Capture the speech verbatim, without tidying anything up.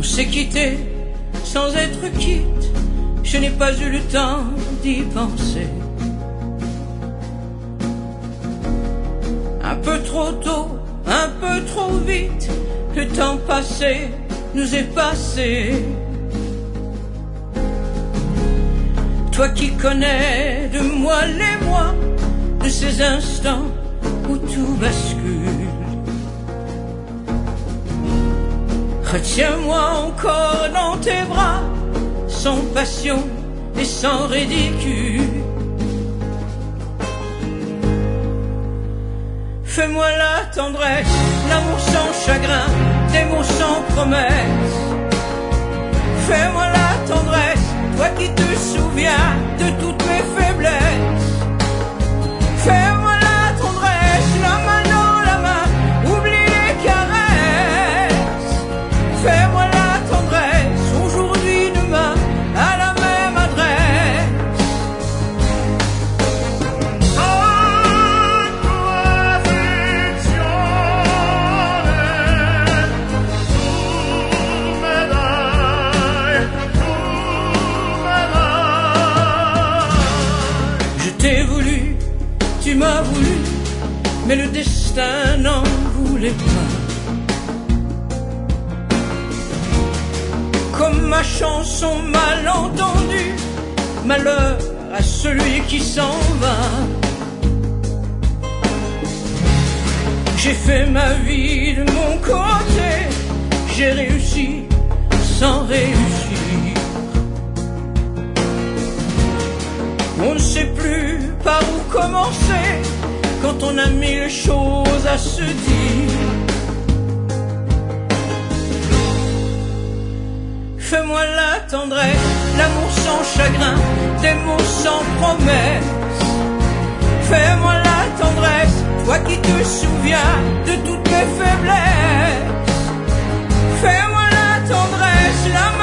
s'est quitté sans être quitte, je n'ai pas eu le temps d'y penser. Un peu trop tôt, un peu trop vite, le temps passé nous est passé. Toi qui connais de moi les mois, de ces instants où tout bascule, retiens-moi encore dans tes bras, sans passion et sans ridicule. Fais-moi la tendresse, l'amour sans chagrin, des mots sans promesse. Fais-moi la tendresse, toi qui te souviens de toutes mes faiblesses. Fais-moi la tendresse, la main dans la main, oublie les caresses. Fais-moi la tendresse, aujourd'hui, demain, à la même adresse. Je t'ai voulu, tu m'as voulu, mais le destin n'en voulait pas. Comme ma chanson mal entendue, malheur à celui qui s'en va. J'ai fait ma vie de mon côté, j'ai réussi sans réussir. On ne sait plus par où commencer quand on a mille choses à se dire. Fais-moi la tendresse, l'amour sans chagrin, des mots sans promesse. Fais-moi la tendresse, toi qui te souviens de toutes mes faiblesses. Fais-moi la tendresse, la